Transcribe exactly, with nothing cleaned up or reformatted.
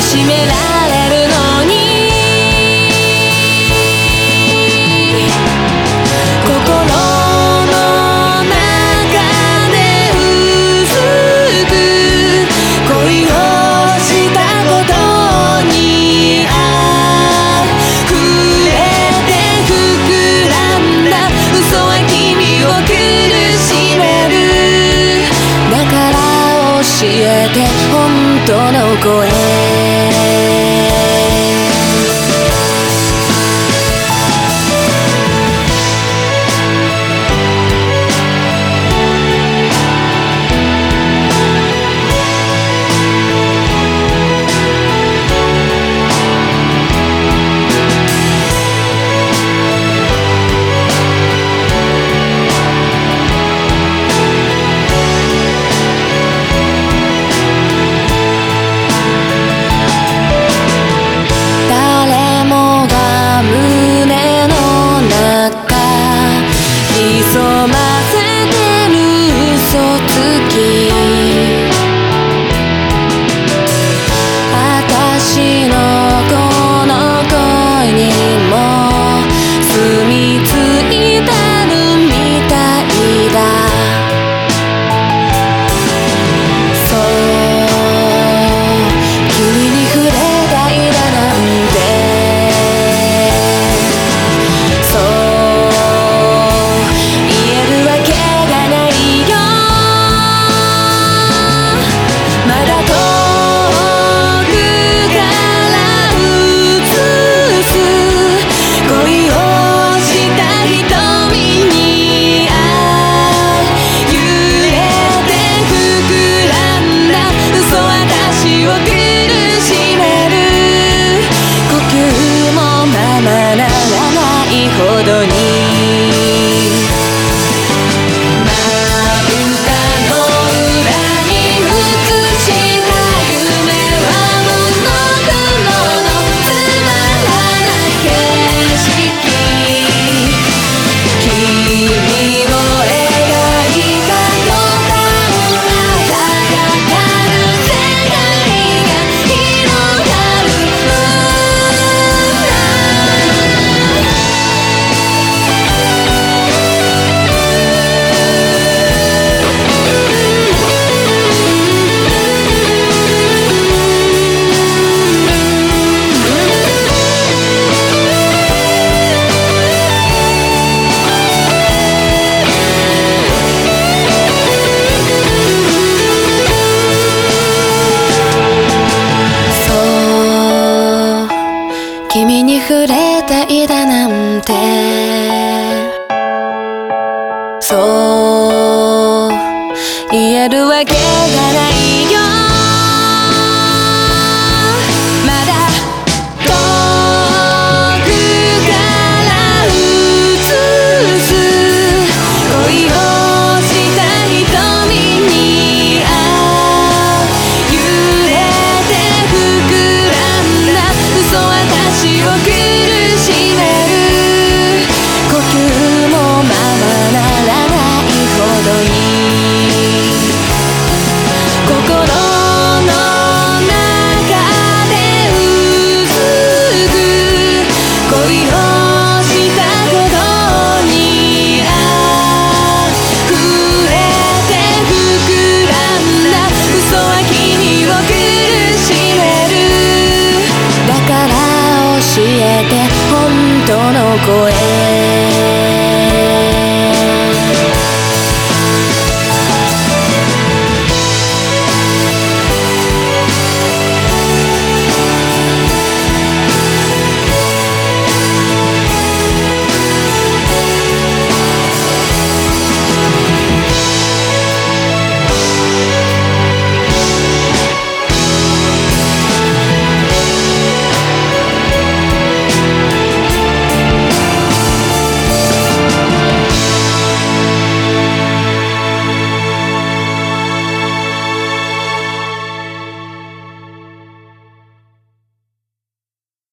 しめられるのに心の中で薄く恋をしたことにあふれて膨らんだ嘘は君を苦しめる。だから教えて本当の声。潜ませてる嘘つき私のこの恋にも住み着いてるみたいだ。そう君に触れたいだなんてほどに君に触れていたなんてそう言えるわけがないよ。まだ遠くから映す恋をした瞳にあ揺れて膨らんだ嘘は私を苦しめる。呼吸もままならないほどに心の中で薄く恋をしたことにあふれて膨らんだ嘘は君を苦しめる。だから教えて本当の声。